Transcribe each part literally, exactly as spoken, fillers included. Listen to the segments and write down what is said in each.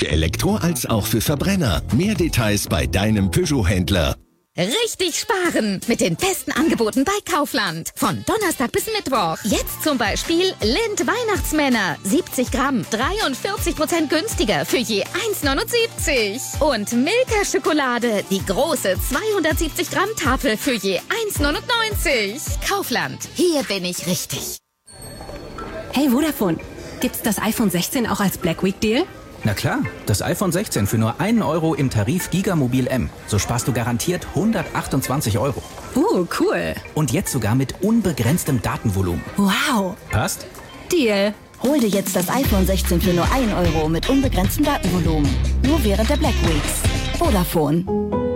für Elektro als auch für Verbrenner. Mehr Details bei deinem Peugeot-Händler. Richtig sparen mit den besten Angeboten bei Kaufland. Von Donnerstag bis Mittwoch. Jetzt zum Beispiel Lind Weihnachtsmänner. siebzig Gramm, dreiundvierzig Prozent günstiger für je eins neunundsiebzig. Und Milka Schokolade, die große zweihundertsiebzig Gramm Tafel für je eins neunundneunzig. Kaufland, hier bin ich richtig. Hey Vodafone, gibt's das iPhone sechzehn auch als Black Week Deal? Na klar, das iPhone sechzehn für nur einen Euro im Tarif Gigamobil M. So sparst du garantiert hundertachtundzwanzig Euro. Uh, cool. Und jetzt sogar mit unbegrenztem Datenvolumen. Wow. Passt? Deal. Hol dir jetzt das iPhone sechzehn für nur einen Euro mit unbegrenztem Datenvolumen. Nur während der Black Weeks. Vodafone.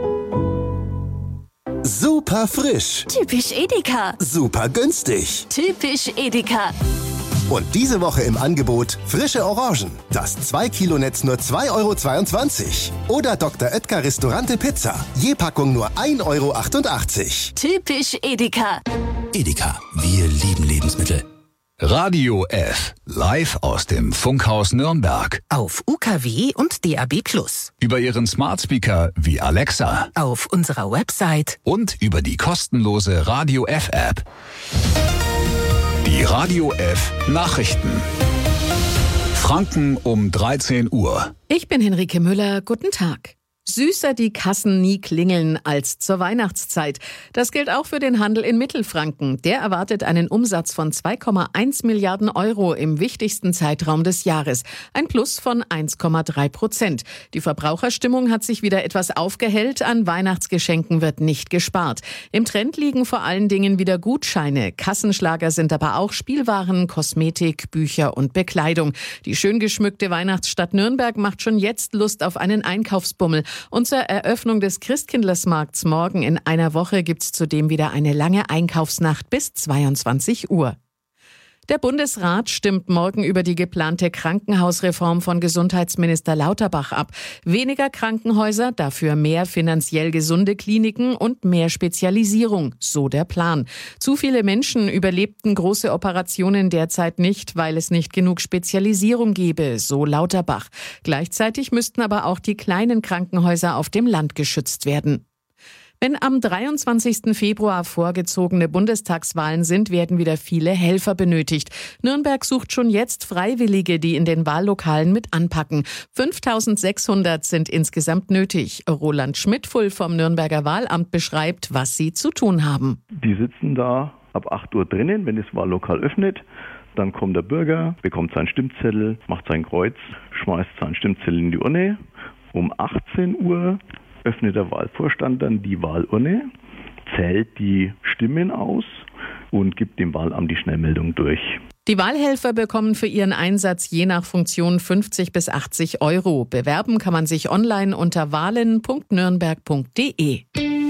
Super frisch. Typisch Edeka. Super günstig. Typisch Edeka. Und diese Woche im Angebot frische Orangen. Das zwei Kilo Netz nur zwei Euro zweiundzwanzig. Oder Doktor Oetker Restaurante Pizza. Je Packung nur ein Euro achtundachtzig. Typisch Edeka. Edeka, wir lieben Lebensmittel. Radio F, live aus dem Funkhaus Nürnberg. Auf U K W und D A B plus. Über Ihren Smart Speaker wie Alexa. Auf unserer Website. Und über die kostenlose Radio F App. Die Radio F Nachrichten. Franken um dreizehn Uhr. Ich bin Henrike Müller. Guten Tag. Süßer die Kassen nie klingeln als zur Weihnachtszeit. Das gilt auch für den Handel in Mittelfranken. Der erwartet einen Umsatz von zwei Komma eins Milliarden Euro im wichtigsten Zeitraum des Jahres. Ein Plus von eins Komma drei Prozent. Die Verbraucherstimmung hat sich wieder etwas aufgehellt. An Weihnachtsgeschenken wird nicht gespart. Im Trend liegen vor allen Dingen wieder Gutscheine. Kassenschlager sind aber auch Spielwaren, Kosmetik, Bücher und Bekleidung. Die schön geschmückte Weihnachtsstadt Nürnberg macht schon jetzt Lust auf einen Einkaufsbummel. Und zur Eröffnung des Christkindlersmarkts morgen in einer Woche gibt's zudem wieder eine lange Einkaufsnacht bis zweiundzwanzig Uhr. Der Bundesrat stimmt morgen über die geplante Krankenhausreform von Gesundheitsminister Lauterbach ab. Weniger Krankenhäuser, dafür mehr finanziell gesunde Kliniken und mehr Spezialisierung, so der Plan. Zu viele Menschen überlebten große Operationen derzeit nicht, weil es nicht genug Spezialisierung gebe, so Lauterbach. Gleichzeitig müssten aber auch die kleinen Krankenhäuser auf dem Land geschützt werden. Wenn am dreiundzwanzigsten Februar vorgezogene Bundestagswahlen sind, werden wieder viele Helfer benötigt. Nürnberg sucht schon jetzt Freiwillige, die in den Wahllokalen mit anpacken. fünftausendsechshundert sind insgesamt nötig. Roland Schmidtfull vom Nürnberger Wahlamt beschreibt, was sie zu tun haben. Die sitzen da ab acht Uhr drinnen, wenn das Wahllokal öffnet. Dann kommt der Bürger, bekommt seinen Stimmzettel, macht sein Kreuz, schmeißt seinen Stimmzettel in die Urne. Um achtzehn Uhr öffnet der Wahlvorstand dann die Wahlurne, zählt die Stimmen aus und gibt dem Wahlamt die Schnellmeldung durch. Die Wahlhelfer bekommen für ihren Einsatz je nach Funktion fünfzig bis achtzig Euro. Bewerben kann man sich online unter wahlen punkt nürnberg punkt de.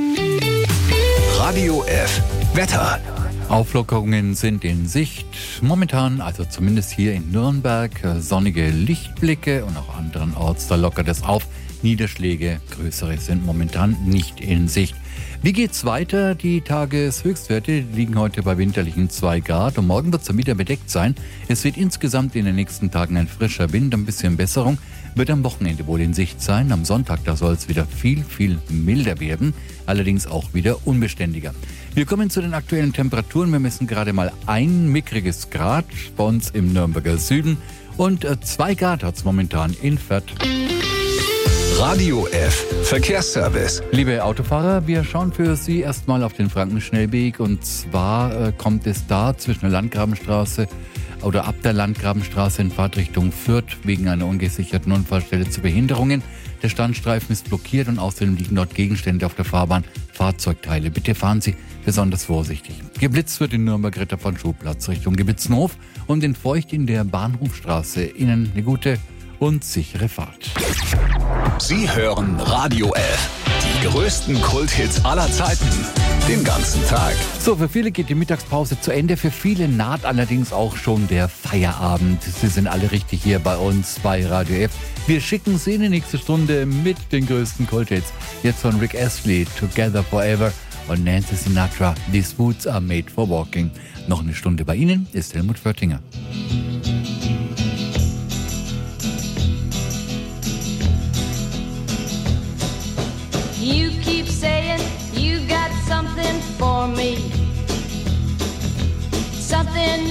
Radio F Wetter. Auflockerungen sind in Sicht. Momentan, also zumindest hier in Nürnberg, sonnige Lichtblicke und auch anderenorts, da lockert es auf. Niederschläge, größere, sind momentan nicht in Sicht. Wie geht's weiter? Die Tageshöchstwerte liegen heute bei winterlichen zwei Grad und morgen wird es dann wieder bedeckt sein. Es wird insgesamt in den nächsten Tagen ein frischer Wind, ein bisschen Besserung, wird am Wochenende wohl in Sicht sein. Am Sonntag, da soll es wieder viel, viel milder werden, allerdings auch wieder unbeständiger. Wir kommen zu den aktuellen Temperaturen. Wir messen gerade mal ein mickriges Grad bei uns im Nürnberger Süden und zwei Grad hat es momentan in Fürth. Radio F Verkehrsservice. Liebe Autofahrer, wir schauen für Sie erstmal auf den Frankenschnellweg und zwar äh, kommt es da zwischen der Landgrabenstraße oder ab der Landgrabenstraße in Fahrtrichtung Fürth wegen einer ungesicherten Unfallstelle zu Behinderungen. Der Standstreifen ist blockiert und außerdem liegen dort Gegenstände auf der Fahrbahn, Fahrzeugteile. Bitte fahren Sie besonders vorsichtig. Geblitzt wird in Nürnberg-Ritter von Schuhplatz Richtung Gebitzenhof und in Feucht in der Bahnhofstraße. Ihnen eine gute und sichere Fahrt. Sie hören Radio F, die größten Kulthits aller Zeiten, den ganzen Tag. So, für viele geht die Mittagspause zu Ende, für viele naht allerdings auch schon der Feierabend. Sie sind alle richtig hier bei uns bei Radio F. Wir schicken Sie in die nächste Stunde mit den größten Kulthits. Jetzt von Rick Astley, Together Forever und Nancy Sinatra, These Boots are made for walking. Noch eine Stunde bei Ihnen ist Helmut Föttinger.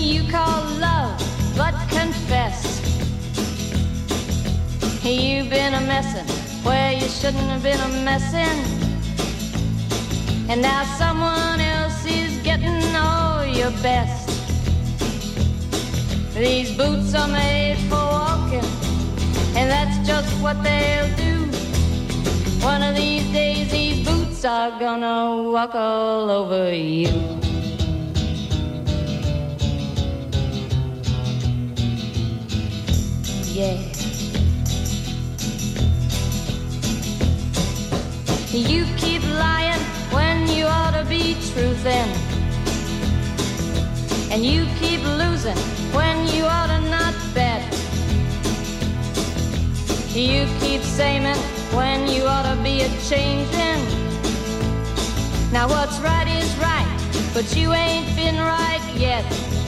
you call love, but confess you've been a messin' where you shouldn't have been a messin', and now someone else is getting all your best. These boots are made for walking, and that's just what they'll do. One of these days these boots are gonna walk all over you. Yeah. You keep lying when you ought to be truthin', and you keep losing when you ought to not bet. You keep saying when you ought to be a changin'. Now what's right is right, but you ain't been right yet.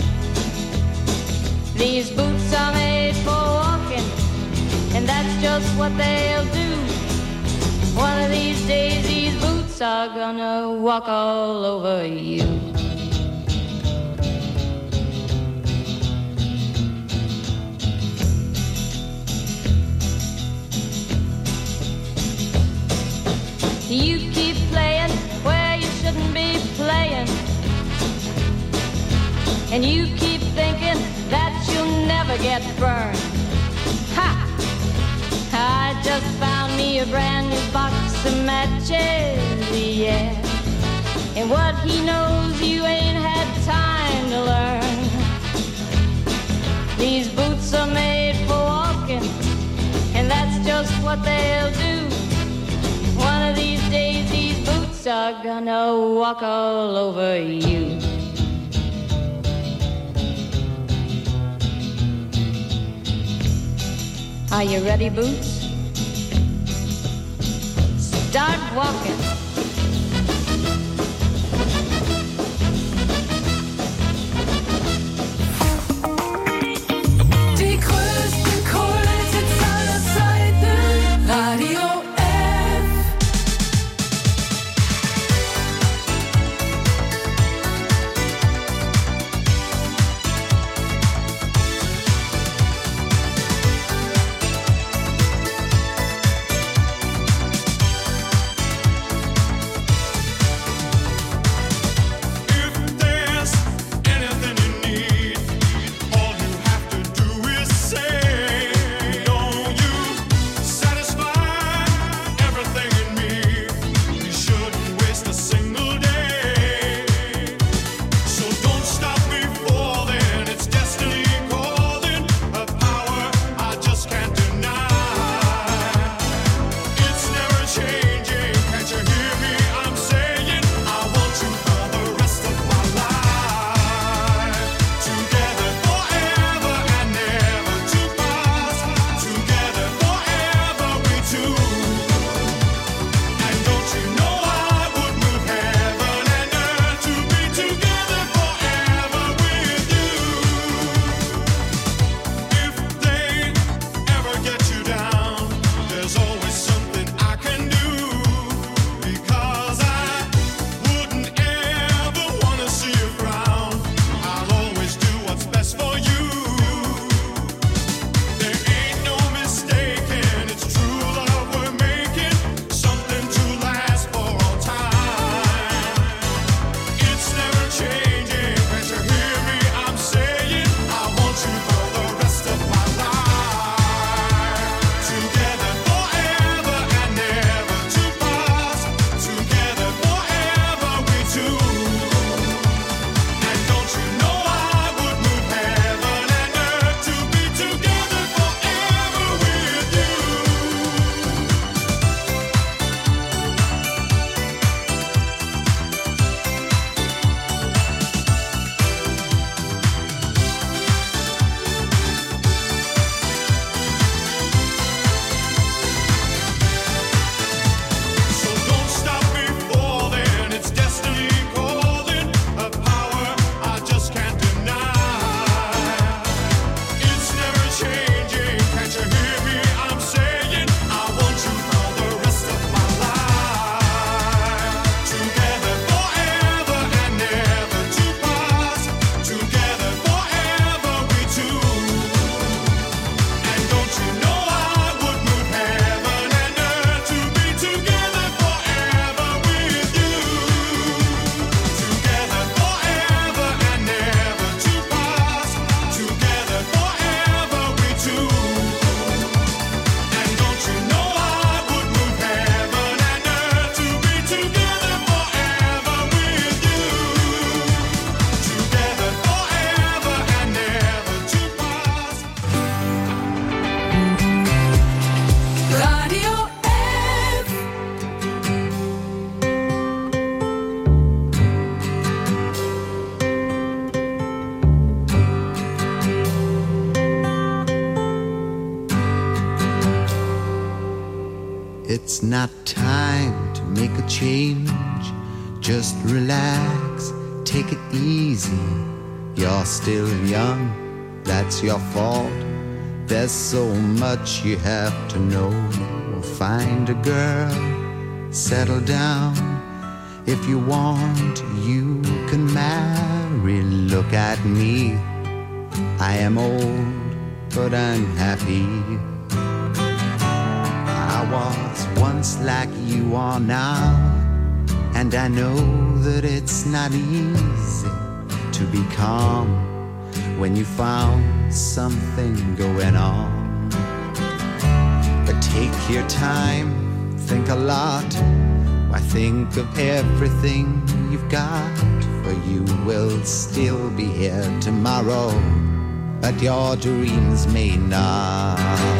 These boots are made for walking, and that's just what they'll do. One of these days these boots are gonna walk all over you. You keep playing where you shouldn't be playing, and you keep thinking that you'll never get burned. Ha! I just found me a brand new box of matches, yeah. And what he knows you ain't had time to learn. These boots are made for walking, and that's just what they'll do. One of these days these boots are gonna walk all over you. Are you ready, Boots? Start walking. Die größten Kulthits aller Zeiten. Radio It's not time to make a change. Just relax, take it easy. You're still young, that's your fault. There's so much you have to know. Find a girl, settle down. If you want, you can marry. Look at me, I am old, but I'm happy. I was once like you are now, and I know that it's not easy to be calm when you found something going on. But take your time, think a lot. Why think of everything you've got? For you will still be here tomorrow, but your dreams may not.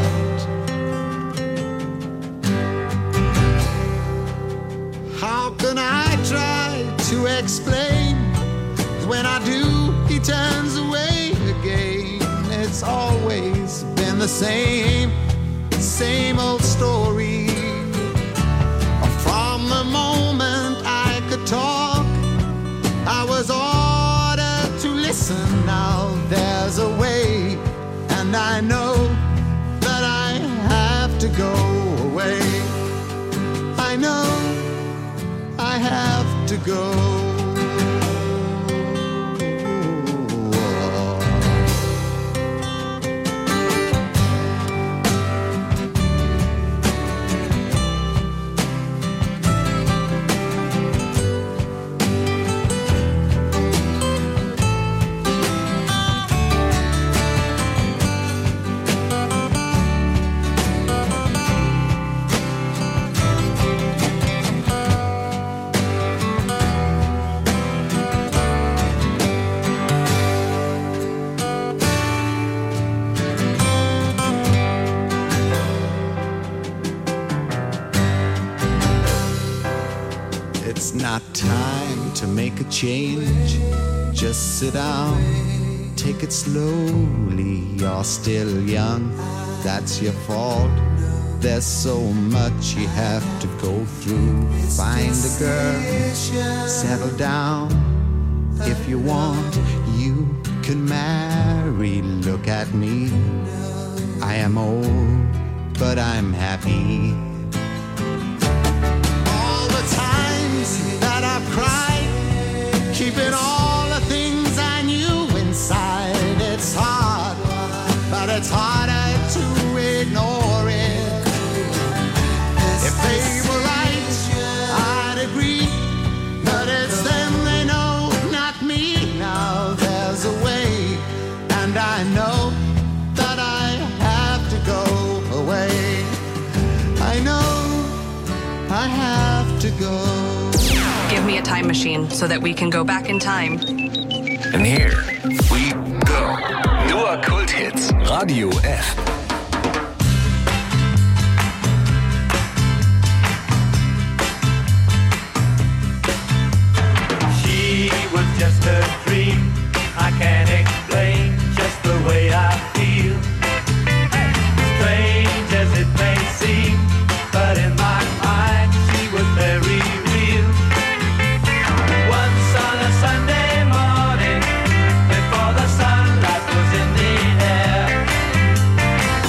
How can I try to explain? When I do, he turns away again. It's always been the same, same old story. From the moment I could talk, I was ordered to listen. Now there's a way, and I know that I have to go away. I know I have to go. Not time to make a change. Just sit down, take it slowly. You're still young, that's your fault. There's so much you have to go through. Find a girl, settle down. If you want, you can marry. Look at me, I am old, but I'm happy. That I've cried, keeping all the things I knew inside. It's hard, but it's harder to ignore it. If they were right, I'd agree, but it's them they know, not me. Now there's a way, and I know that I have to go away. I know I have to go. Give me a time machine so that we can go back in time. And here we go. Nur Kulthits. Radio F. She was just a dream. I can't explain just the way I feel. Strange as it may seem, but in my mind she was very real. Once on a Sunday morning, before the sunlight was in the air,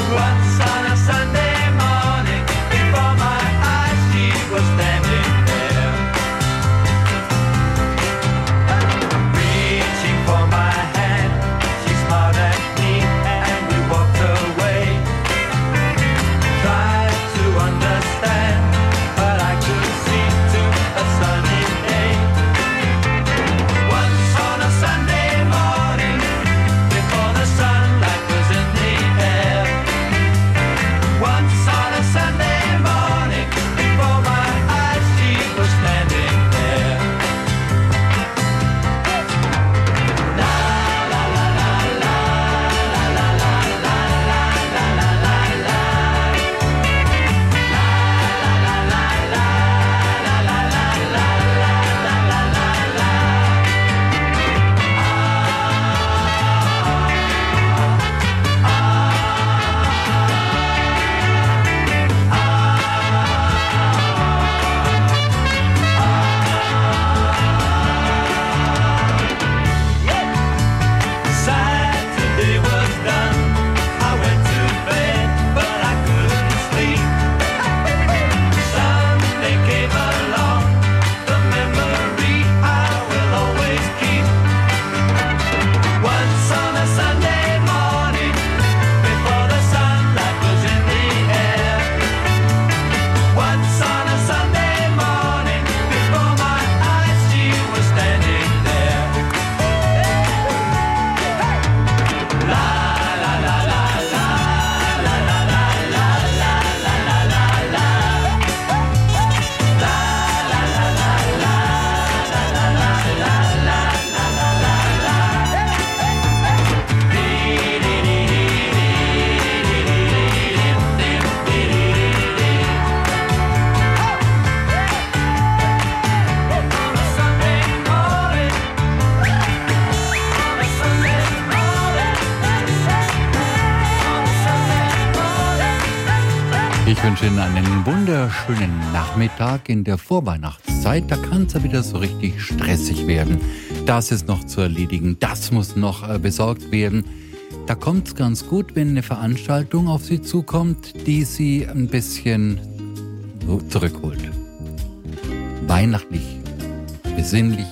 Ich wünsche Ihnen einen wunderschönen Nachmittag in der Vorweihnachtszeit. Da kann es ja wieder so richtig stressig werden. Das ist noch zu erledigen, das muss noch äh, besorgt werden. Da kommt es ganz gut, wenn eine Veranstaltung auf Sie zukommt, die Sie ein bisschen so zurückholt. Weihnachtlich, besinnlich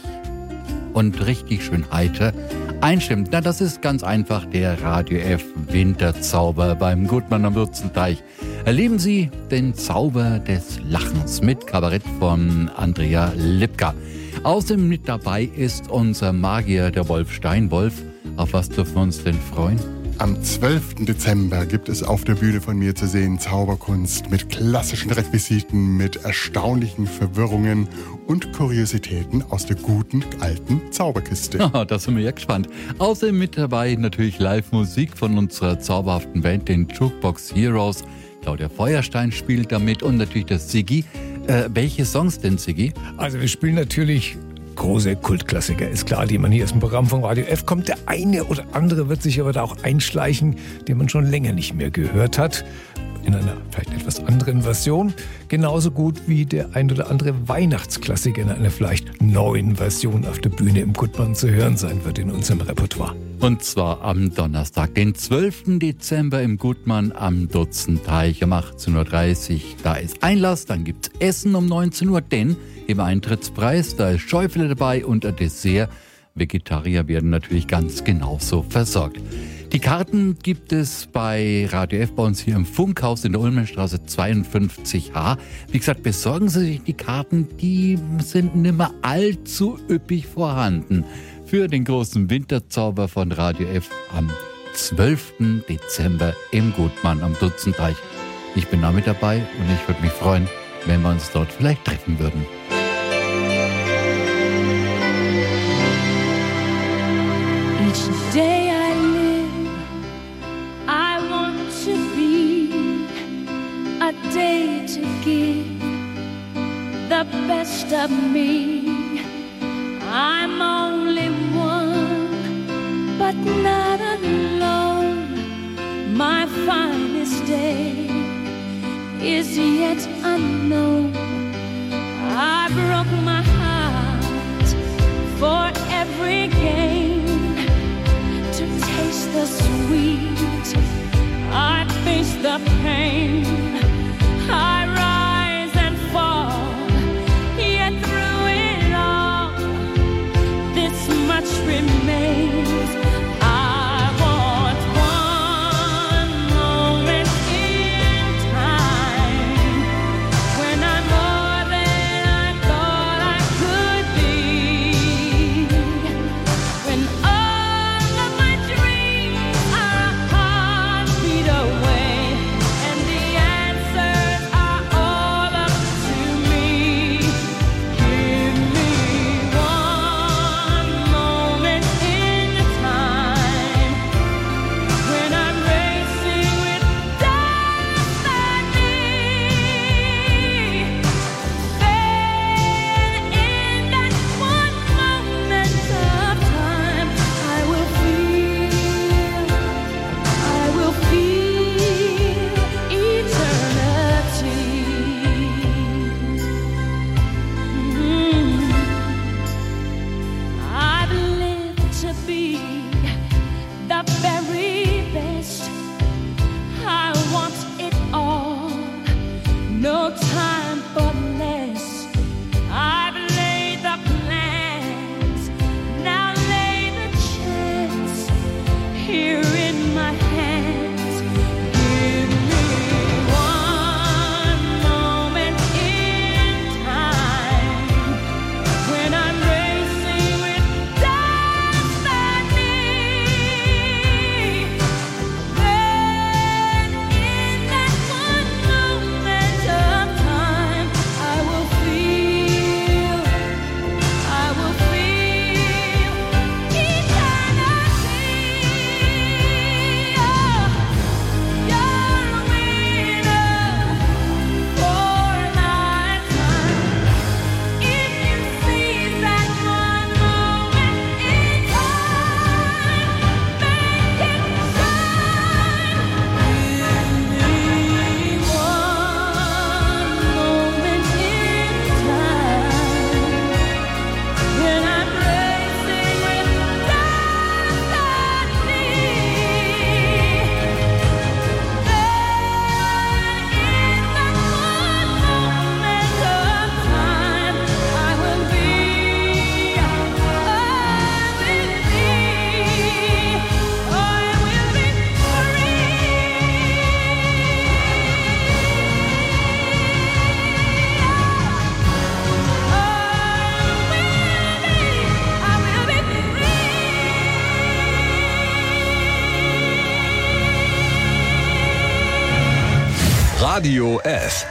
und richtig schön heiter einstimmt. Na, das ist ganz einfach der Radio F Winterzauber beim Gutmann am Würzenteich. Erleben Sie den Zauber des Lachens mit Kabarett von Andrea Lipka. Außerdem mit dabei ist unser Magier, der Wolf Steinwolf. Auf was dürfen wir uns denn freuen? Am zwölften Dezember gibt es auf der Bühne von mir zu sehen Zauberkunst mit klassischen Requisiten, mit erstaunlichen Verwirrungen und Kuriositäten aus der guten, alten Zauberkiste. Oh, da sind wir ja gespannt. Außerdem mit dabei natürlich Live-Musik von unserer zauberhaften Band, den Jukebox Heroes. Claudia Feuerstein spielt damit und natürlich das Siggi. Äh, welche Songs denn, Siggi? Also wir spielen natürlich große Kultklassiker, ist klar, die man hier aus dem Programm von Radio F kommt. Der eine oder andere wird sich aber da auch einschleichen, den man schon länger nicht mehr gehört hat. In einer vielleicht etwas anderen Version. Genauso gut wie der ein oder andere Weihnachtsklassiker in einer vielleicht neuen Version auf der Bühne im Gutmann zu hören sein wird in unserem Repertoire. Und zwar am Donnerstag, den zwölften Dezember im Gutmann am Dutzenteich um achtzehn Uhr dreißig. Da ist Einlass, dann gibt's Essen um neunzehn Uhr, denn im Eintrittspreis, da ist Schäufele dabei und ein Dessert. Vegetarier werden natürlich ganz genauso versorgt. Die Karten gibt es bei Radio F bei uns hier im Funkhaus in der Ulmenstraße zweiundfünfzig H. Wie gesagt, besorgen Sie sich die Karten, die sind nicht mehr allzu üppig vorhanden. Für den großen Winterzauber von Radio F am zwölften Dezember im Gutmann am Dutzenteich. Ich bin da mit dabei und ich würde mich freuen, wenn wir uns dort vielleicht treffen würden. Each day I live, I want to be a day to give the best of me. I'm only one, but not alone. My finest day is yet unknown. I broke my heart for every gain. To taste the sweet, I face the pain. I rise and fall, yet through it all, this much remains. I want one moment in time when I'm more than I thought I could be. When all of my dreams are a heartbeat away, and the answer Radio F.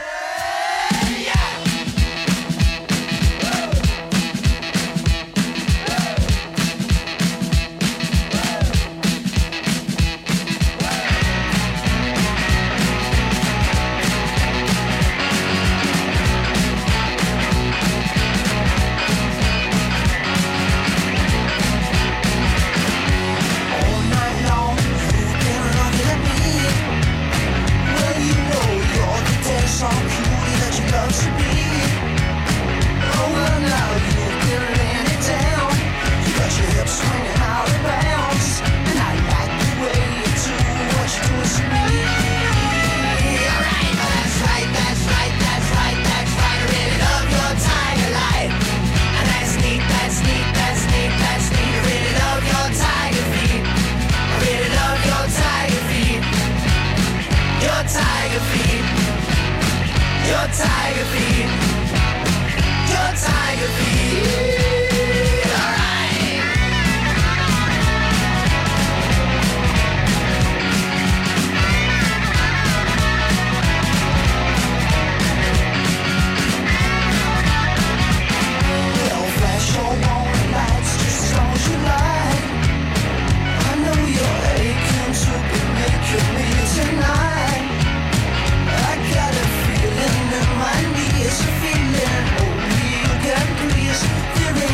There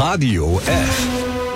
Radio F.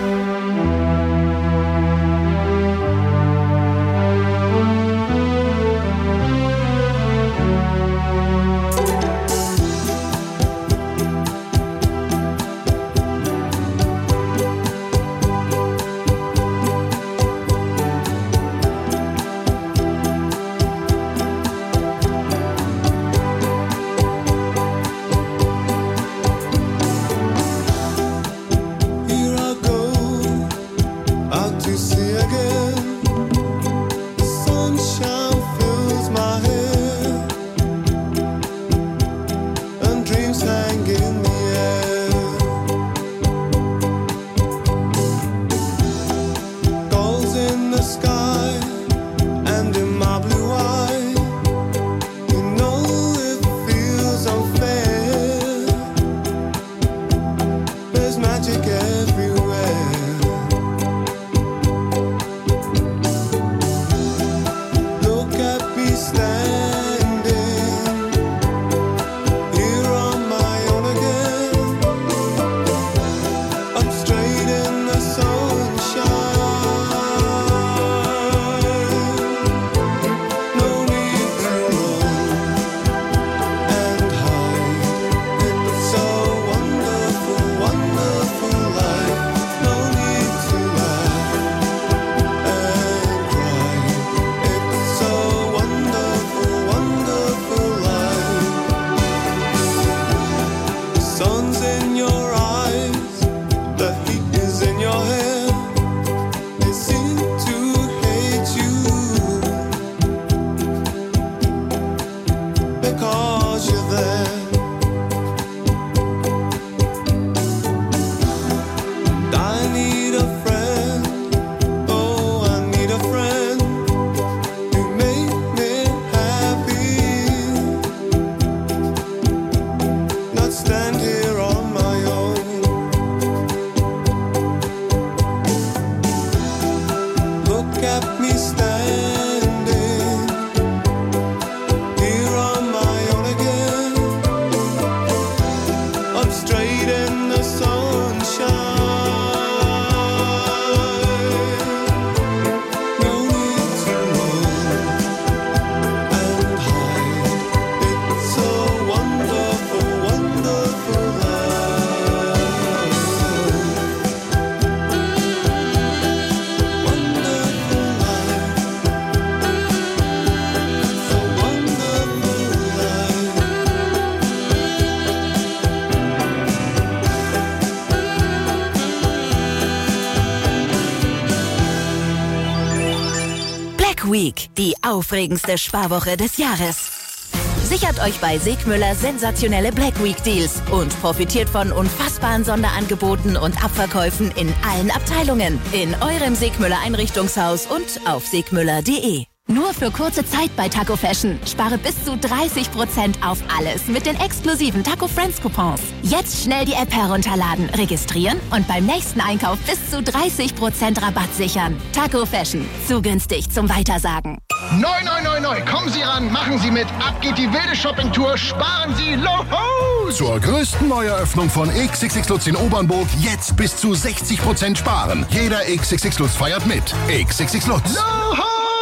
Week, die aufregendste Sparwoche des Jahres. Sichert euch bei Segmüller sensationelle Black Week Deals und profitiert von unfassbaren Sonderangeboten und Abverkäufen in allen Abteilungen, in eurem Segmüller Einrichtungshaus und auf segmüller punkt de. Nur für kurze Zeit bei Taco Fashion. Spare bis zu dreißig Prozent auf alles mit den exklusiven Taco Friends Coupons. Jetzt schnell die App herunterladen, registrieren und beim nächsten Einkauf bis zu dreißig Prozent Rabatt sichern. Taco Fashion. Zu günstig zum Weitersagen. Neu, neu, neu, neu. Kommen Sie ran, machen Sie mit. Ab geht die wilde Shoppingtour. Sparen Sie Loho! Zur größten Neueröffnung von X X X Lutz in Obernburg jetzt bis zu sechzig Prozent sparen. Jeder X X X Lutz feiert mit. X X X Lutz. Loho!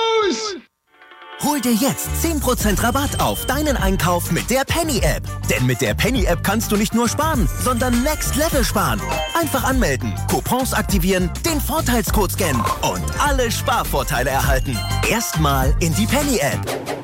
Hol dir jetzt zehn Prozent Rabatt auf deinen Einkauf mit der Penny-App. Denn mit der Penny-App kannst du nicht nur sparen, sondern Next Level sparen. Einfach anmelden, Coupons aktivieren, den Vorteilscode scannen und alle Sparvorteile erhalten. Erstmal in die Penny-App.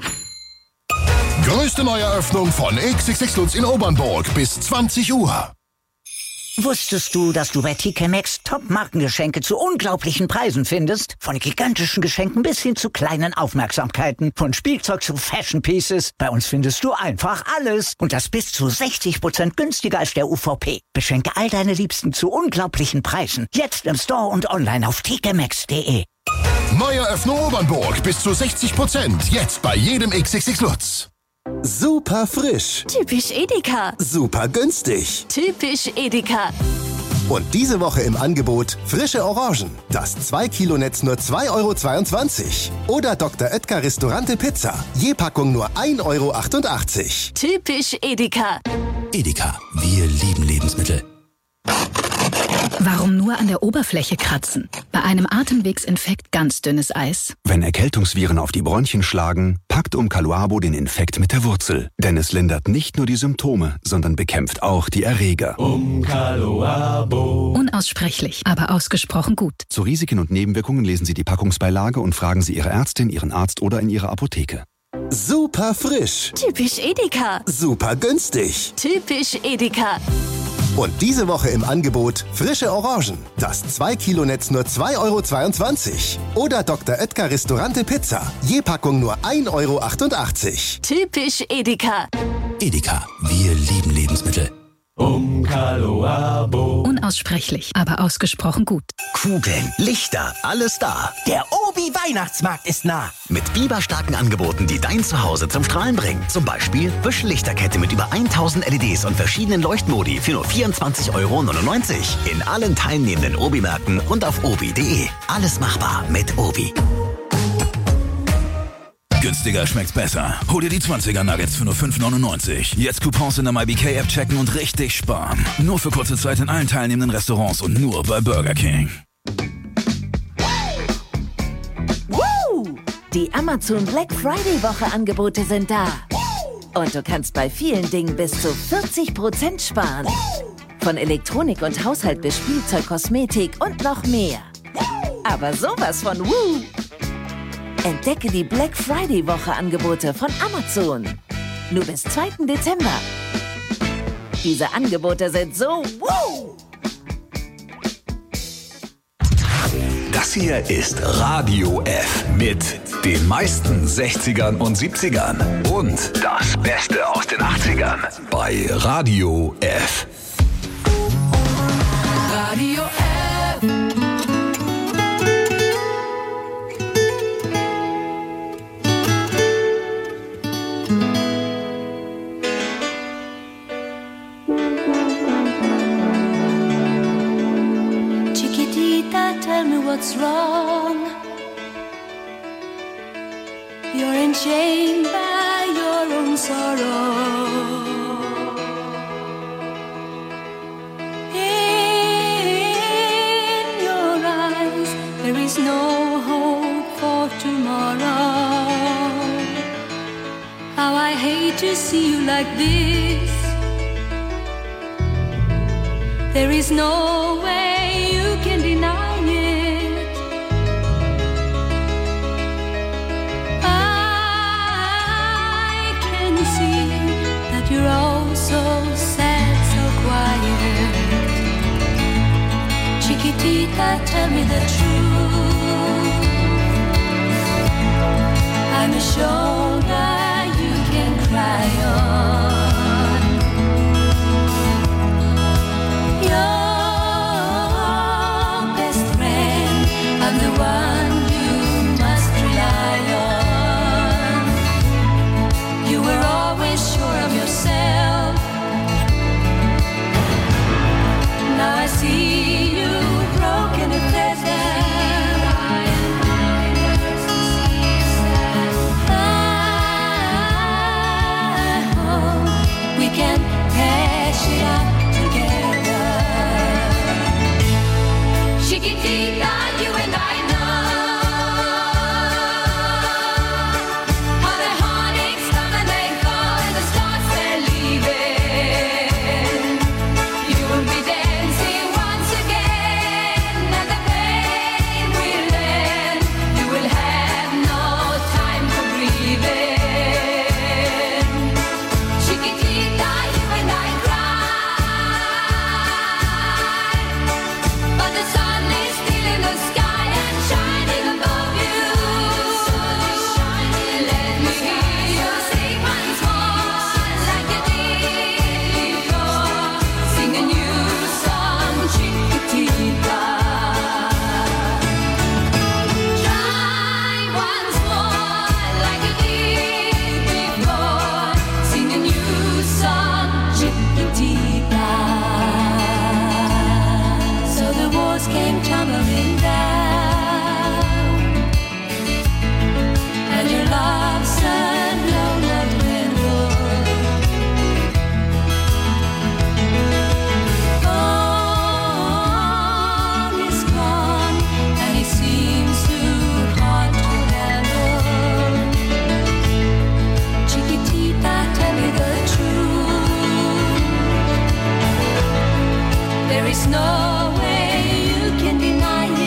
Größte Neueröffnung von X X X Lutz in Obernburg bis zwanzig Uhr. Wusstest du, dass du bei T K Maxx Top-Markengeschenke zu unglaublichen Preisen findest? Von gigantischen Geschenken bis hin zu kleinen Aufmerksamkeiten. Von Spielzeug zu Fashion Pieces. Bei uns findest du einfach alles. Und das bis zu sechzig Prozent günstiger als der U V P. Beschenke all deine Liebsten zu unglaublichen Preisen. Jetzt im Store und online auf t k maxx punkt de. Neueröffnung Obernburg bis zu sechzig Prozent. Jetzt bei jedem X X X Lutz. Super frisch. Typisch Edeka. Super günstig. Typisch Edeka. Und diese Woche im Angebot frische Orangen. Das zwei Kilo Netz nur zwei Euro zweiundzwanzig. Oder Doktor Oetker Restaurante Pizza. Je Packung nur ein Euro achtundachtzig. Typisch Edeka. Edeka. Wir lieben Lebensmittel. nur an der Oberfläche kratzen. Bei einem Atemwegsinfekt ganz dünnes Eis. Wenn Erkältungsviren auf die Bronchien schlagen, packt Umkaluabo den Infekt mit der Wurzel. Denn es lindert nicht nur die Symptome, sondern bekämpft auch die Erreger. Umkaluabo. Unaussprechlich, aber ausgesprochen gut. Zu Risiken und Nebenwirkungen lesen Sie die Packungsbeilage und fragen Sie Ihre Ärztin, Ihren Arzt oder in Ihrer Apotheke. Super frisch. Typisch Edeka. Super günstig. Typisch Edeka. Und diese Woche im Angebot frische Orangen. Das zwei Kilo Netz nur zwei Euro zweiundzwanzig. Oder Doktor Oetker Restaurante Pizza. Je Packung nur ein Euro achtundachtzig. Typisch Edeka. Edeka, wir lieben Lebensmittel. Umkaluabo. Unaussprechlich, aber ausgesprochen gut. Kugeln, Lichter, alles da. Der Obi-Weihnachtsmarkt ist nah. Mit biberstarken Angeboten, die dein Zuhause zum Strahlen bringen. Zum Beispiel Büschellichterkette mit über tausend L E Ds und verschiedenen Leuchtmodi für nur vierundzwanzig Euro neunundneunzig. In allen teilnehmenden Obi-Märkten und auf obi punkt de. Alles machbar mit Obi. Günstiger schmeckt's besser. Hol dir die zwanziger Nuggets für nur fünf neunundneunzig. Jetzt Coupons in der MyBK-App checken und richtig sparen. Nur für kurze Zeit in allen teilnehmenden Restaurants und nur bei Burger King. Woo! Die Amazon Black Friday Woche Angebote sind da. Und du kannst bei vielen Dingen bis zu vierzig Prozent sparen. Von Elektronik und Haushalt bis Spielzeug, Kosmetik und noch mehr. Aber sowas von Woo! Entdecke die Black Friday Woche Angebote von Amazon. Nur bis zweiten Dezember. Diese Angebote sind so wow! Das hier ist Radio F mit den meisten sechzigern und siebzigern und das Beste aus den achtzigern bei Radio F. Radio F. Tell me what's wrong. You're enchained by your own sorrow. In your eyes there is no hope for tomorrow. How I hate to see you like this. There is no way you can deny it. I can see that you're all so sad, so quiet. Chiquitita, tell me the truth. I'm a shoulder you can cry on. I'm the one you must rely on. You were always sure of yourself. Now I see you broken and pleasant. I hope no way you can deny it.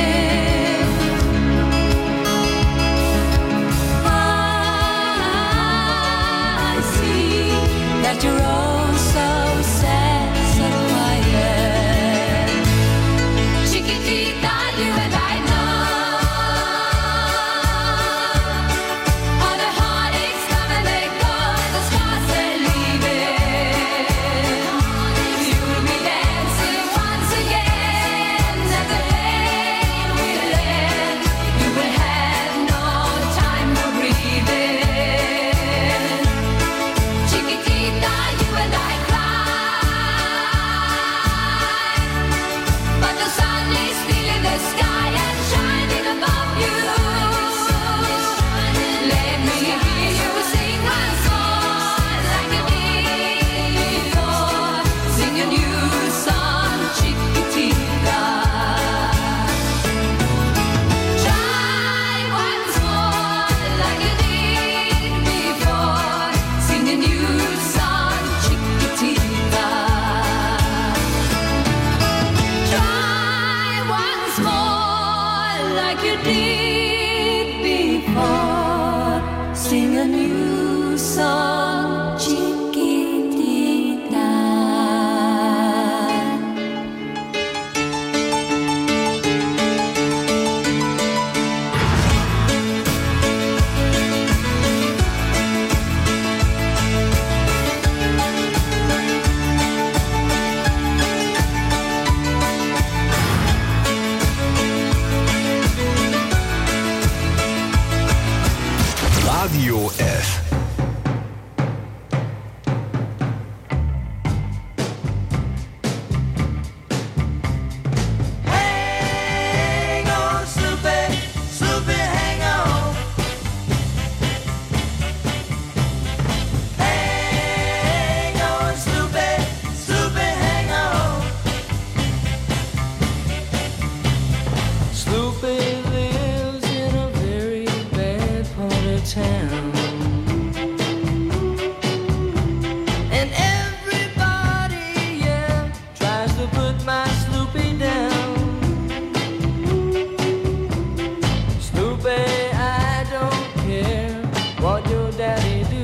I see that you're all so sad, so quiet. Chiquitita, you and I know all the heartaches come and they go, and the stars they leave it. You'll be dancing once again at the pain we let. You will have no time for breathing. Chiquitita, you and I cry, but the sun is still in the sky and shining above you. Let me hear you sing once more like you did before. Sing a new song, Chiquitita. Try once more like you did before. Sing a new song, Chiquitita. Try once more like you did before. Sing a new song, Chiquitita. Radio F. Hang on, Snoopy, Snoopy, hang on. Hang on, Snoopy, Snoopy, hang on. Snoopy lives in a very bad part of town. And everybody, yeah, tries to put my Snoopy down. Snoopy, I don't care what your daddy do.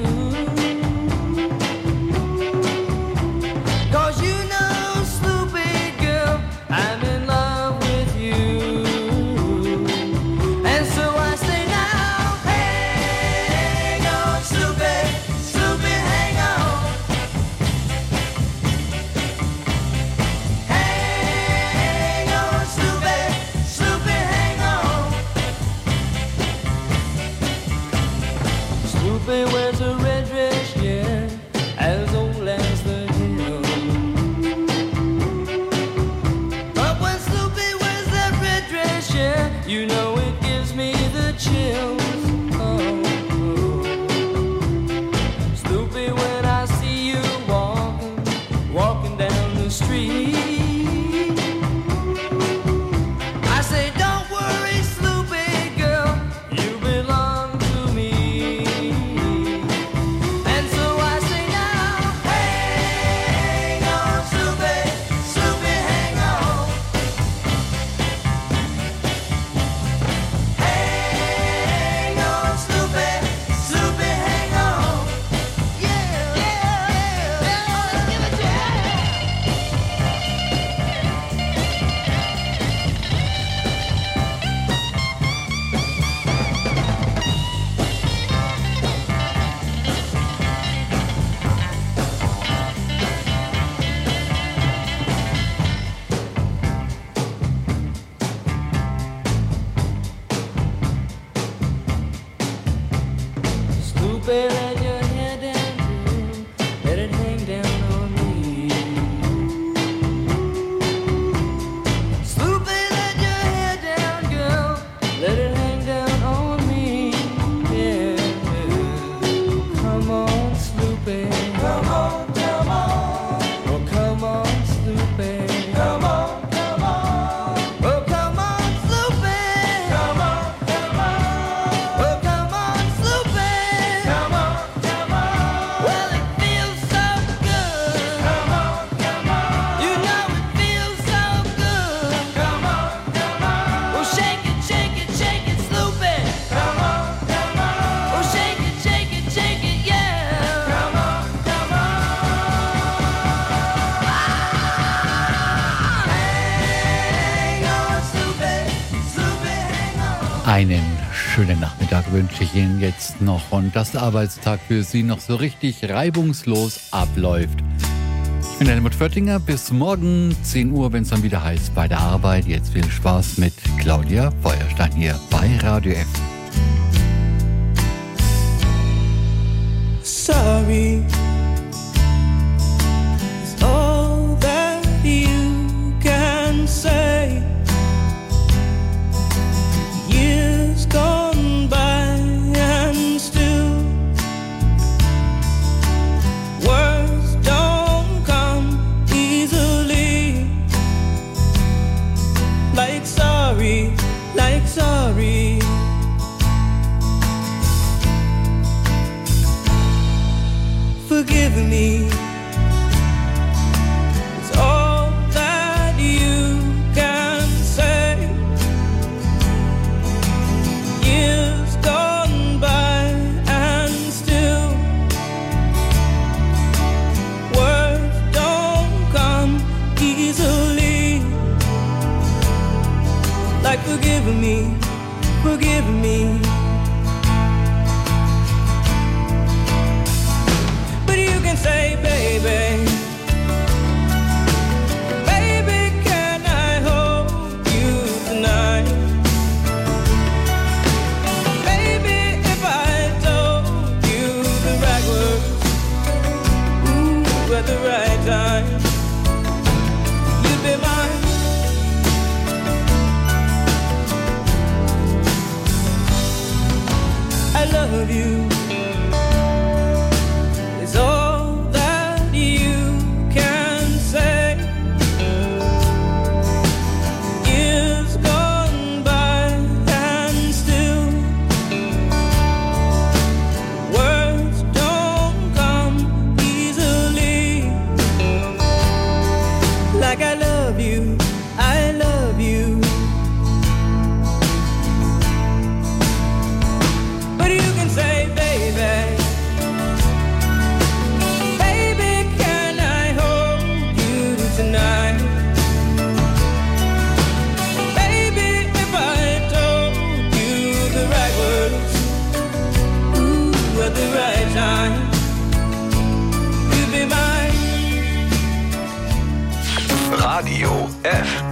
'Cause you know, Snoopy girl, I'm in love with you. And so I say now, hey, Einen schönen Nachmittag wünsche ich Ihnen jetzt noch und dass der Arbeitstag für Sie noch so richtig reibungslos abläuft. Ich bin Helmut Föttinger, bis morgen zehn Uhr, wenn es dann wieder heißt bei der Arbeit. Jetzt viel Spaß mit Claudia Feuerstein hier bei Radio F. Sorry is all that you can say. Years gone by and still words don't come easily. Like sorry, like sorry. Forgive me. It's all that you can say. Years gone by and still words don't come easily. Like forgive me, forgive me. Say, baby, baby, can I hold you tonight? Baby, if I told you the right words, ooh, at the right time, you'd be mine. I love you. It's all Radio F.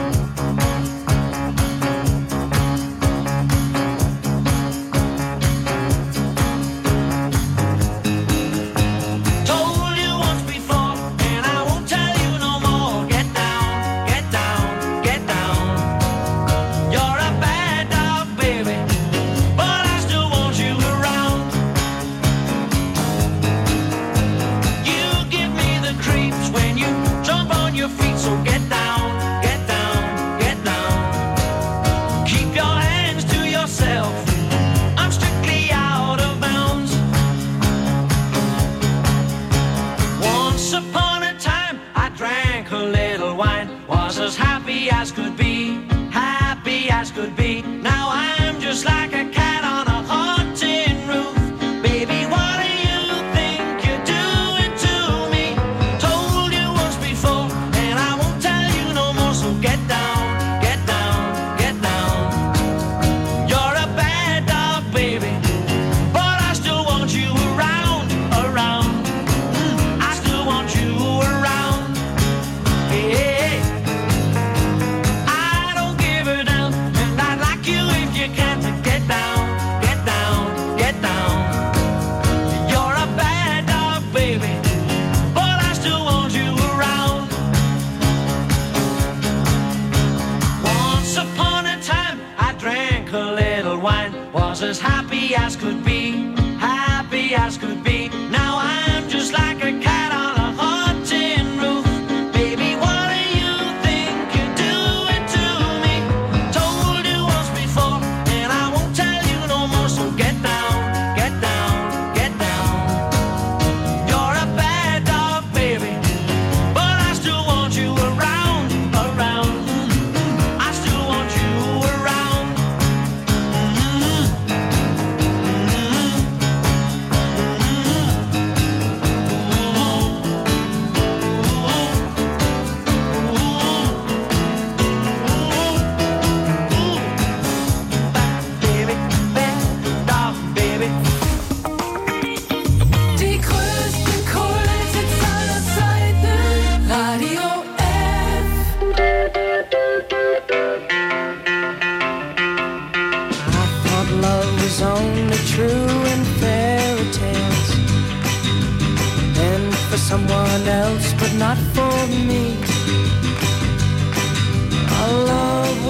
As could be, happy as could be. Now I'm just like a cat on a haunted roof. Baby, what do you think you're doing to me? Told you once before, and I won't tell you no more. So get down, get down, get down. You're a bad dog, baby, but I still want you around, around. Mm, I still want you around. Yeah. As happy as could be, happy as could be. Now I'm just like a cat on a haunted roof. Baby, what do you think you're doing to me? Told you once before, and I won't tell you no more. So get down, get down, get down. You're a bad dog, baby, but I still want you around, around. I still want you around. Mm-hmm.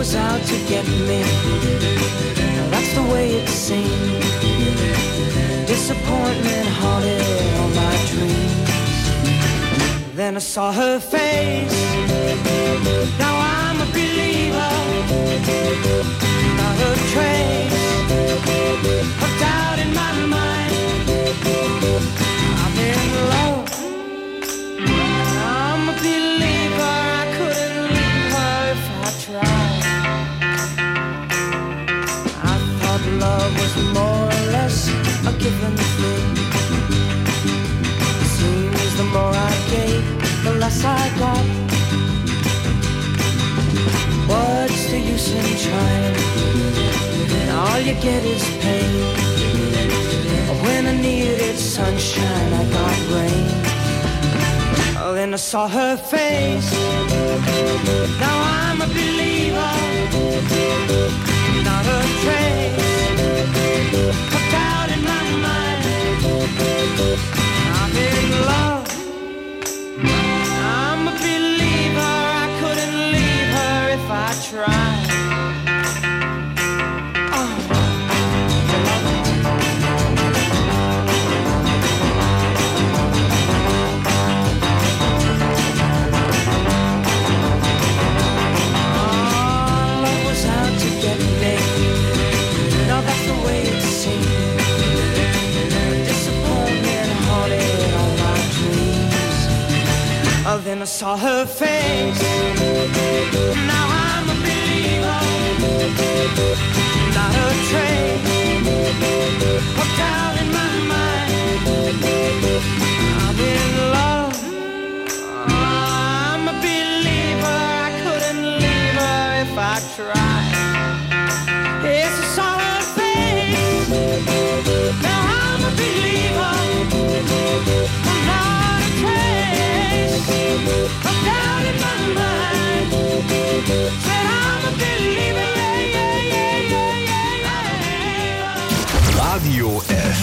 was out to get me. That's the way it seemed. Disappointment haunted all my dreams. Then I saw her face. Now I'm a believer. Not a trace of doubt in my mind. I'm in love. I'm a believer. I couldn't leave her if I tried. I thought love was more or less a given thing. Seems the more I gave, the less I got. What's the use in trying? All you get is pain. When I needed sunshine, I got rain. Oh, then I saw her face. Now I'm a believer. Not a trace of doubt in my mind. I'm in love. I'm a believer. I couldn't leave her if I tried. Oh, then I saw her face. Now I'm a believer. Not a trace of doubt in my mind. I'm in love. I'm a believer. I couldn't leave her if I tried. Yes, I saw her face. Now I'm a believer. Not a trace of doubt in my mind. Said I'm a believer, yeah, yeah, yeah, yeah, yeah. Radio F.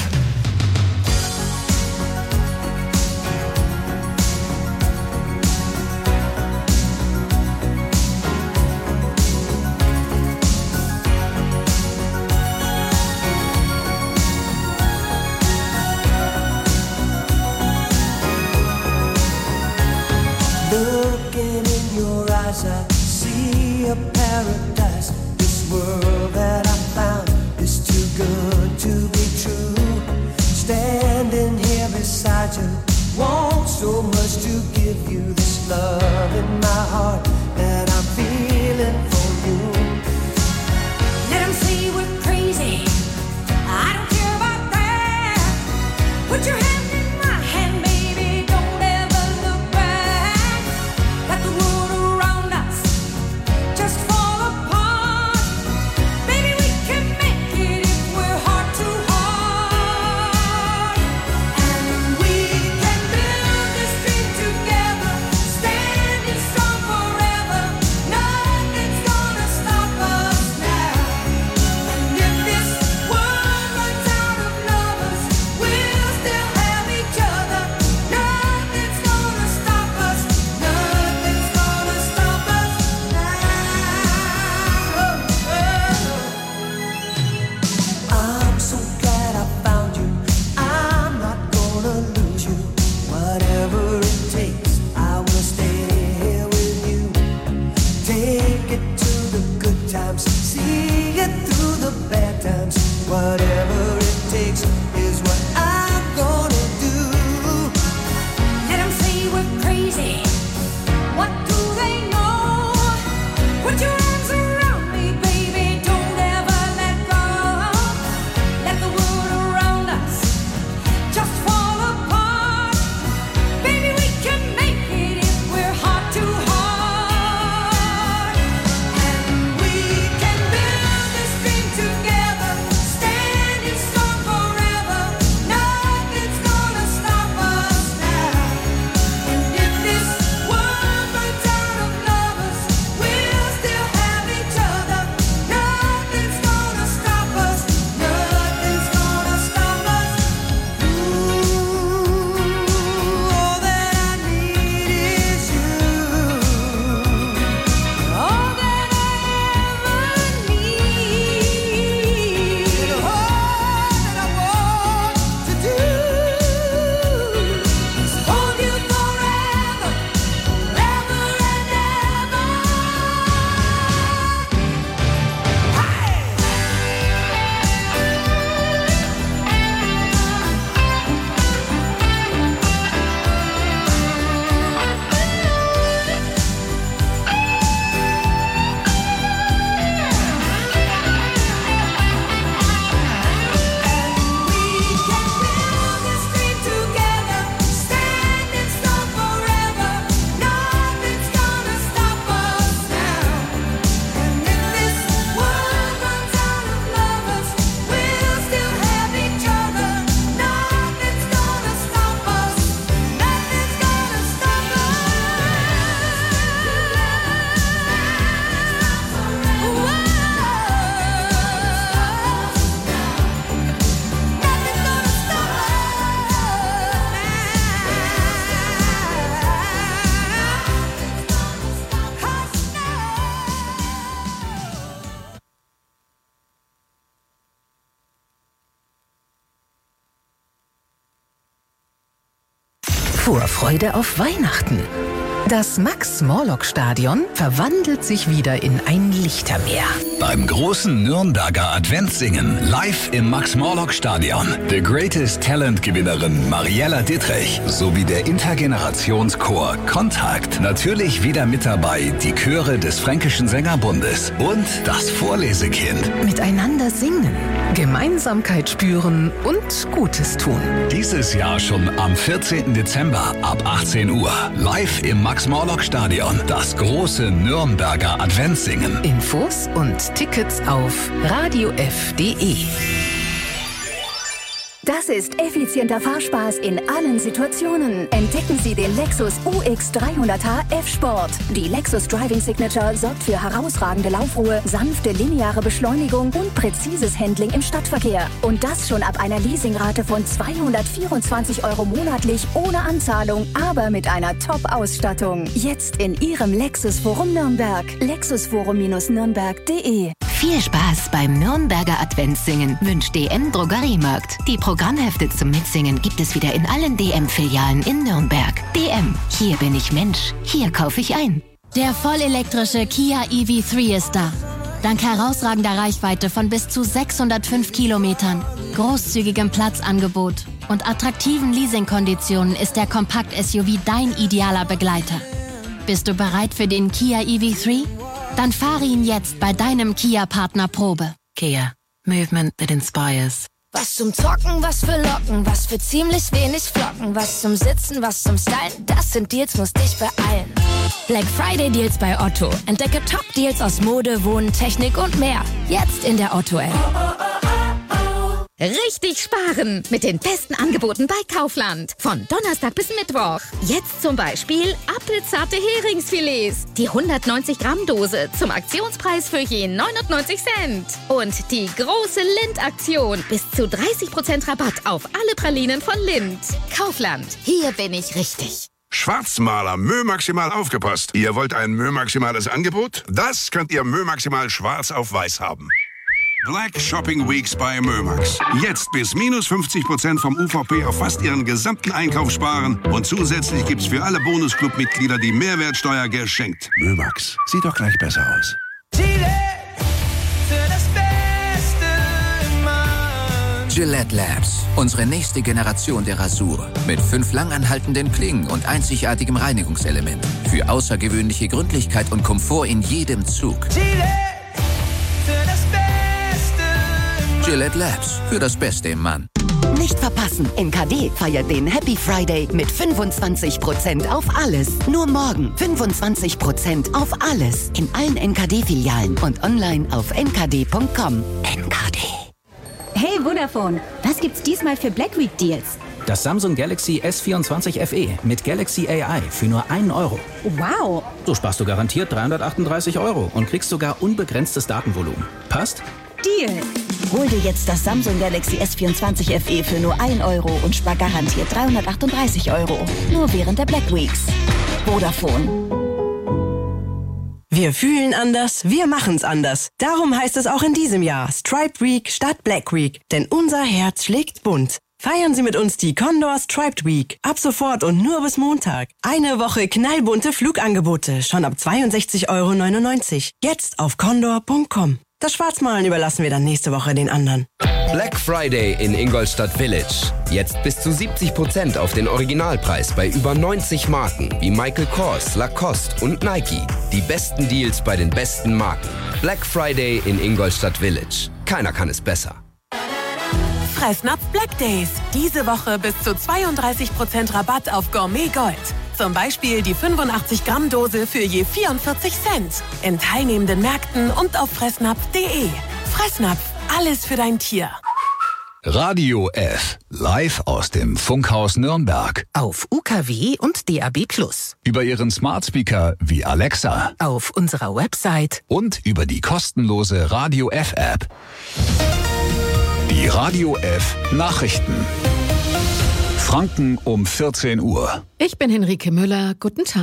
Looking in your eyes, I see a paradise. This world that I found is too good to be true. Standing here beside you, want so much to give you this love in my heart that I'm feeling for you. Let 'em say we're crazy. I don't care about that. Put your hand in my hand, baby. Don't ever look back. Let the world around us just fall apart. Baby, we can make it if we're heart to heart. And we can build this dream together, standing strong forever. Nothing's gonna stop us now. And if this world runs out of lovers, we'll still have each other. Nothing's gonna stop us. Nothing's gonna stop us now. I'm so glad I found you. I'm not gonna lose you. Whatever it takes, I will stay here with you. Take it to the good times, see it through the bad times. Whatever it takes is what I'm gonna do. Let 'em say we're crazy. What do they know? Put your arms around me, baby. Don't ever let go. Let the world around us just fall apart. Baby, we can make it if we're heart to heart. Vorfreude auf Weihnachten. Das Max-Morlock-Stadion verwandelt sich wieder in ein Lichtermeer. Beim großen Nürnberger Adventssingen live im Max-Morlock-Stadion. The Greatest Talent-Gewinnerin Mariella Dittrich sowie der Intergenerationschor Kontakt. Natürlich wieder mit dabei die Chöre des Fränkischen Sängerbundes und das Vorlesekind. Miteinander singen, Gemeinsamkeit spüren und Gutes tun. Dieses Jahr schon am vierzehnten Dezember ab achtzehn Uhr live im Max-Morlock-Stadion. Das große Nürnberger Adventssingen. Infos und Tickets auf radio f punkt de. Das ist effizienter Fahrspaß in allen Situationen. Entdecken Sie den Lexus U X dreihundert H F-Sport. Die Lexus Driving Signature sorgt für herausragende Laufruhe, sanfte lineare Beschleunigung und präzises Handling im Stadtverkehr. Und das schon ab einer Leasingrate von zweihundertvierundzwanzig Euro monatlich ohne Anzahlung, aber mit einer Top-Ausstattung. Jetzt in Ihrem Lexus Forum Nürnberg. lexusforum nürnberg punkt de. Viel Spaß beim Nürnberger Adventssingen wünscht D M Drogeriemarkt. Die Programmhefte zum Mitsingen gibt es wieder in allen D M-Filialen in Nürnberg. D M, hier bin ich Mensch, hier kaufe ich ein. Der vollelektrische Kia E V drei ist da. Dank herausragender Reichweite von bis zu sechshundertfünf Kilometern, großzügigem Platzangebot und attraktiven Leasingkonditionen ist der Kompakt-S U V dein idealer Begleiter. Bist du bereit für den Kia E V drei? Dann fahre ihn jetzt bei deinem Kia-Partner Probe. Kia. Movement that inspires. Was zum Zocken, was für Locken, was für ziemlich wenig Flocken, was zum Sitzen, was zum Stylen, das sind Deals, musst dich beeilen. Black Friday Deals bei Otto. Entdecke Top-Deals aus Mode, Wohnen, Technik und mehr. Jetzt in der Otto-App. Richtig sparen mit den besten Angeboten bei Kaufland. Von Donnerstag bis Mittwoch. Jetzt zum Beispiel apfelzarte Heringsfilets. Die hundertneunzig Gramm Dose zum Aktionspreis für je neunundneunzig Cent. Und die große Lind-Aktion. Bis zu dreißig Prozent Rabatt auf alle Pralinen von Lind. Kaufland. Hier bin ich richtig. Schwarzmaler Mö Maximal aufgepasst. Ihr wollt ein Mö Maximales Angebot? Das könnt ihr Mö Maximal schwarz auf weiß haben. Black Shopping Weeks bei Mömax. Jetzt bis minus fünfzig Prozent vom U V P auf fast Ihren gesamten Einkauf sparen. Und zusätzlich gibt's für alle Bonusclub-Mitglieder die Mehrwertsteuer geschenkt. Mömax. Sieht doch gleich besser aus. Gillette Labs. Unsere nächste Generation der Rasur. Mit fünf langanhaltenden Klingen und einzigartigem Reinigungselement. Für außergewöhnliche Gründlichkeit und Komfort in jedem Zug. Gillette Labs, für das Beste im Mann. Nicht verpassen, N K D feiert den Happy Friday mit fünfundzwanzig Prozent auf alles. Nur morgen fünfundzwanzig Prozent auf alles. In allen N K D-Filialen und online auf n k d punkt com. N K D. Hey Vodafone, was gibt's diesmal für Black Week Deals? Das Samsung Galaxy S vierundzwanzig F E mit Galaxy A I für nur einen Euro. Wow! So sparst du garantiert dreihundertachtunddreißig Euro und kriegst sogar unbegrenztes Datenvolumen. Passt? Deal! Hol dir jetzt das Samsung Galaxy S vierundzwanzig F E für nur einen Euro und spar garantiert dreihundertachtunddreißig Euro. Nur während der Black Weeks. Vodafone. Wir fühlen anders, wir machen's anders. Darum heißt es auch in diesem Jahr Striped Week statt Black Week. Denn unser Herz schlägt bunt. Feiern Sie mit uns die Condor Striped Week. Ab sofort und nur bis Montag. Eine Woche knallbunte Flugangebote. Schon ab zweiundsechzig Euro neunundneunzig. Jetzt auf condor punkt com. Das Schwarzmalen überlassen wir dann nächste Woche den anderen. Black Friday in Ingolstadt Village. Jetzt bis zu siebzig Prozent auf den Originalpreis bei über neunzig Marken wie Michael Kors, Lacoste und Nike. Die besten Deals bei den besten Marken. Black Friday in Ingolstadt Village. Keiner kann es besser. Fressnapf Black Days. Diese Woche bis zu zweiunddreißig Prozent Rabatt auf Gourmet Gold. Zum Beispiel die fünfundachtzig Gramm Dose für je vierundvierzig Cent. In teilnehmenden Märkten und auf fressnapf punkt de. Fressnapf, alles für dein Tier. Radio F. Live aus dem Funkhaus Nürnberg. Auf U K W und D A B plus. Über Ihren Smart Speaker wie Alexa. Auf unserer Website. Und über die kostenlose Radio F App. Die Radio F Nachrichten. Franken um vierzehn Uhr. Ich bin Henrike Müller. Guten Tag.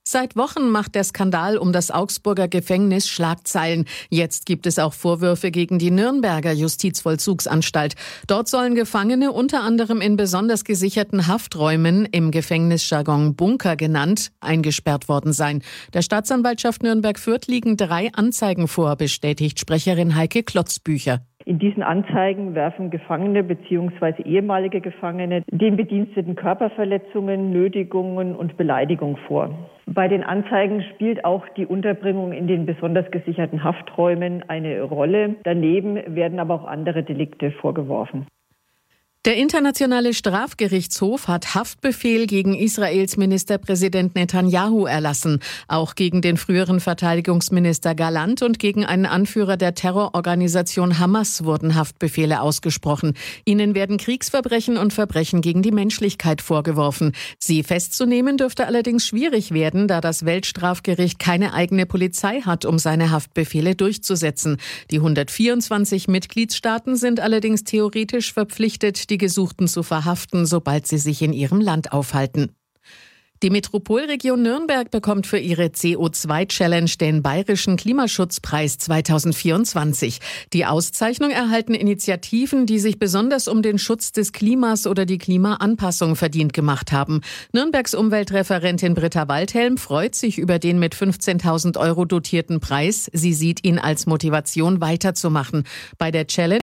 Seit Wochen macht der Skandal um das Augsburger Gefängnis Schlagzeilen. Jetzt gibt es auch Vorwürfe gegen die Nürnberger Justizvollzugsanstalt. Dort sollen Gefangene unter anderem in besonders gesicherten Hafträumen, im Gefängnisjargon Bunker genannt, eingesperrt worden sein. Der Staatsanwaltschaft Nürnberg-Fürth liegen drei Anzeigen vor, bestätigt Sprecherin Heike Klotzbücher. In diesen Anzeigen werfen Gefangene bzw. ehemalige Gefangene den Bediensteten Körperverletzungen, Nötigungen und Beleidigung vor. Bei den Anzeigen spielt auch die Unterbringung in den besonders gesicherten Hafträumen eine Rolle. Daneben werden aber auch andere Delikte vorgeworfen. Der Internationale Strafgerichtshof hat Haftbefehl gegen Israels Ministerpräsident Netanyahu erlassen. Auch gegen den früheren Verteidigungsminister Gallant und gegen einen Anführer der Terrororganisation Hamas wurden Haftbefehle ausgesprochen. Ihnen werden Kriegsverbrechen und Verbrechen gegen die Menschlichkeit vorgeworfen. Sie festzunehmen dürfte allerdings schwierig werden, da das Weltstrafgericht keine eigene Polizei hat, um seine Haftbefehle durchzusetzen. Die hundertvierundzwanzig Mitgliedstaaten sind allerdings theoretisch verpflichtet, die Gesuchten zu verhaften, sobald sie sich in ihrem Land aufhalten. Die Metropolregion Nürnberg bekommt für ihre C O zwei Challenge den Bayerischen Klimaschutzpreis zweitausendvierundzwanzig. Die Auszeichnung erhalten Initiativen, die sich besonders um den Schutz des Klimas oder die Klimaanpassung verdient gemacht haben. Nürnbergs Umweltreferentin Britta Waldhelm freut sich über den mit fünfzehntausend Euro dotierten Preis. Sie sieht ihn als Motivation weiterzumachen. Bei der Challenge